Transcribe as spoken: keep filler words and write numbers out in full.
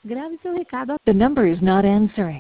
Grave seu recado. The number is not answering.